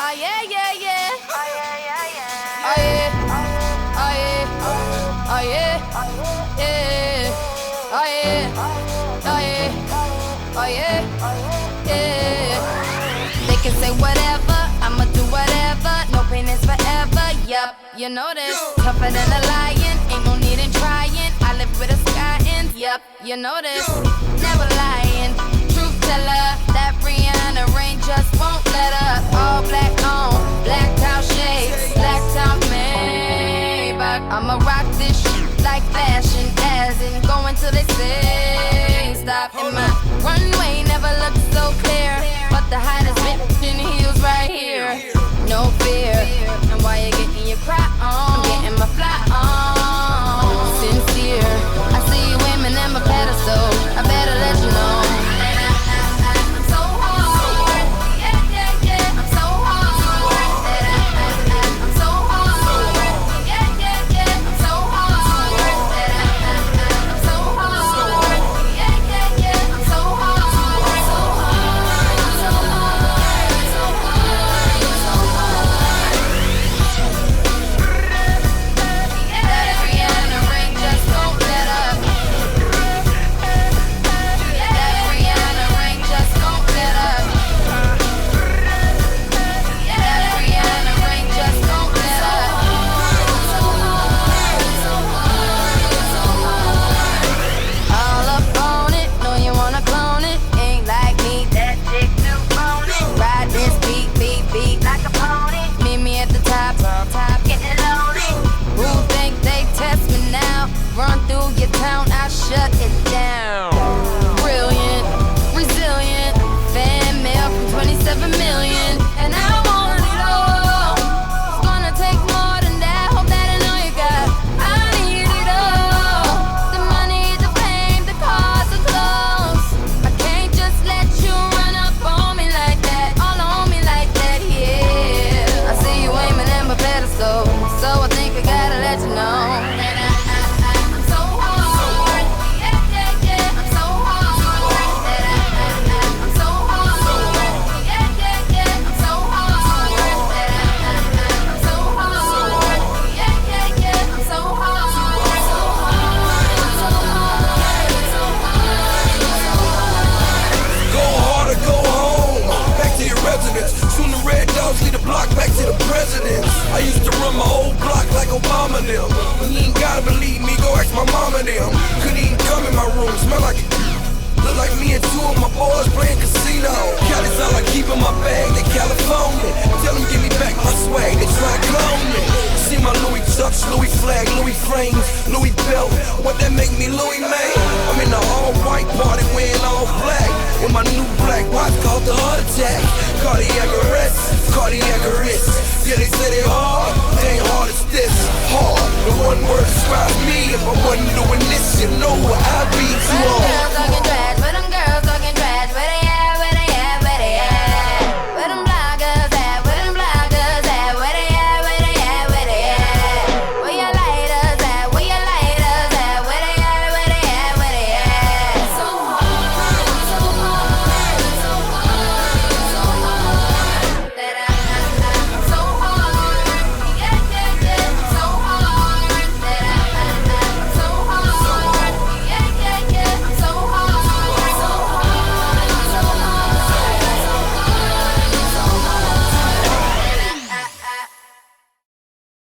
Oh yeah, yeah, yeah. Oh yeah, yeah, yeah. Oh yeah. Oh yeah. Oh yeah. Yeah. Oh yeah. Oh yeah. Oh yeah. Yeah. They can say whatever, I'ma do whatever. No pain is forever. Yup, you know this. Tougher than a lion, ain't no need in trying. I live with a sky in. Yup, you know this. Never lying. Truth teller, that Rihanna rain just won't let up. All black on, black out shades, black out Maybach. I'ma rock this shit like fashion, as in going till they say stop. And my runway never looked so clear, but the hottest bitch in heels right here. No fear, and while you're getting your cry on, I'm getting my fly on. Sincere, I see you aiming at my pedestal. I better let you know. I'm so hard, yeah, yeah, yeah. I'm so hard, I'm so hard, yeah, yeah, yeah. I'm so hard, I'm so hard, yeah, yeah, yeah. I'm so hard, so hard, so hard, so hard, so hard. That Rihanna ring just won't let up. That Rihanna ring just won't let up. That Rihanna ring just won't let up. So hard, so hard, so hard. All up on it, know you wanna clone it. Ain't like me, that chick too phony. Ride this beat, beat, beat like a pony. Meet me at the top, getting lonely. Who think they test me now? Run through your town, I shut it down. Brilliant, resilient, fan mail from 27 million, and I want it all. It's gonna take more than that. Hope that I know you got. I need it all. The money, the fame, the cars, the clothes. I can't just let you run up on me like that, all on me like that. Yeah, I see you aiming at my pedestal, so I think I gotta let you know. I'm so hard, yeah, yeah, yeah. I'm so hard, I'm so hard, yeah, yeah, yeah. I'm so hard, I'm so hard, yeah, yeah, yeah. I'm so hard, so hard, so hard, so hard. Go hard or go home, back to your residence. Soon the red dogs lead the block back to the president. I used to run my old block like Obama them. You ain't gotta believe me, go ask my mama them. Couldn't even come in my room, smell like it. Look like me and two of my boys playing casino. Cali's all I keep in my bag, they California. Tell them give me back my swag, they try to clone me. See my Louis Chucks, Louis flag, Louis frames, Louis belt. What that make me Louis man? I'm in the all-white party wearing all black. With my new black watch called the heart attack. Cardiac arrest, cardiac arrest. Yeah, they say they hard, they ain't hard as this. Hard, the one word describes me if I wasn't doing